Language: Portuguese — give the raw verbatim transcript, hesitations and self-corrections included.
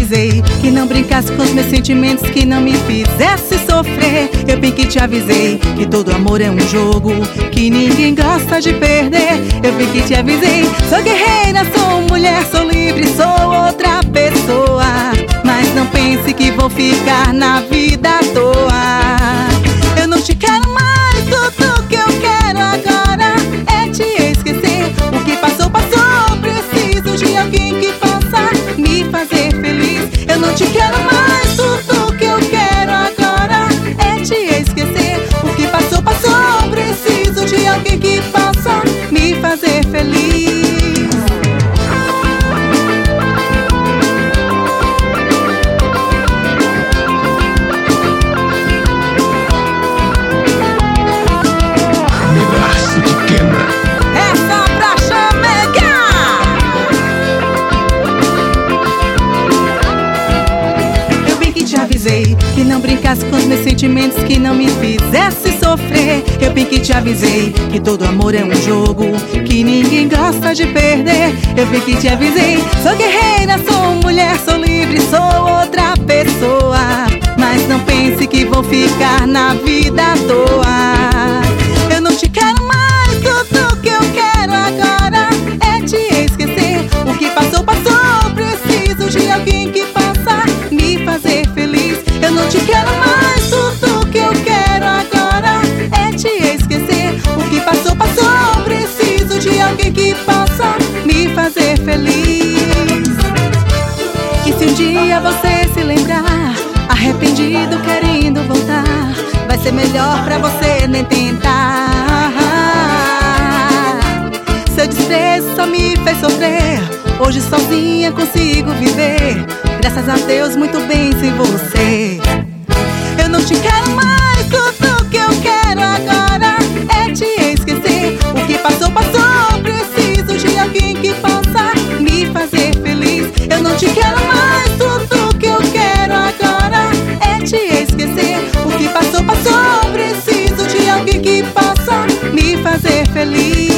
avisei que não brincasse com os meus sentimentos, que não me fizesse sofrer. Eu bem que te avisei que todo amor é um jogo, que ninguém gosta de perder. Eu bem que te avisei, sou guerreira, sou mulher, sou livre, sou outra pessoa. Mas não pense que vou ficar na vida à toa. Eu não te quero mais, tudo que eu quero agora é te esquecer. O que passou, passou, preciso de alguém que possa me fazer feliz. Eu não te quero mais, tudo que eu quero agora é te esquecer. O que passou, passou, preciso de alguém que possa me fazer feliz. Que não brincasse com os meus sentimentos, que não me fizesse sofrer. Eu bem que te avisei que todo amor é um jogo, que ninguém gosta de perder. Eu bem que te avisei, sou guerreira, sou mulher, sou livre, sou outra pessoa. Mas não pense que vou ficar na vida à toa. Eu não te quero mais, tudo que eu quero agora é te esquecer. O que passou, passou, preciso de alguém que possa me fazer feliz. Eu não te quero mais, tudo que eu quero agora é te esquecer. O que passou, passou, preciso de alguém que possa me fazer feliz. Que se um dia você se lembrar, arrependido, querendo voltar, vai ser melhor pra você nem tentar. Seu desprezo só me fez sofrer, hoje sozinha consigo viver, graças a Deus muito bem sem você. Eu não te quero mais, tudo que eu quero agora é te esquecer. O que passou, passou, preciso de alguém que possa me fazer feliz. Eu não te quero mais, tudo que eu quero agora é te esquecer. O que passou, passou, preciso de alguém que possa me fazer feliz.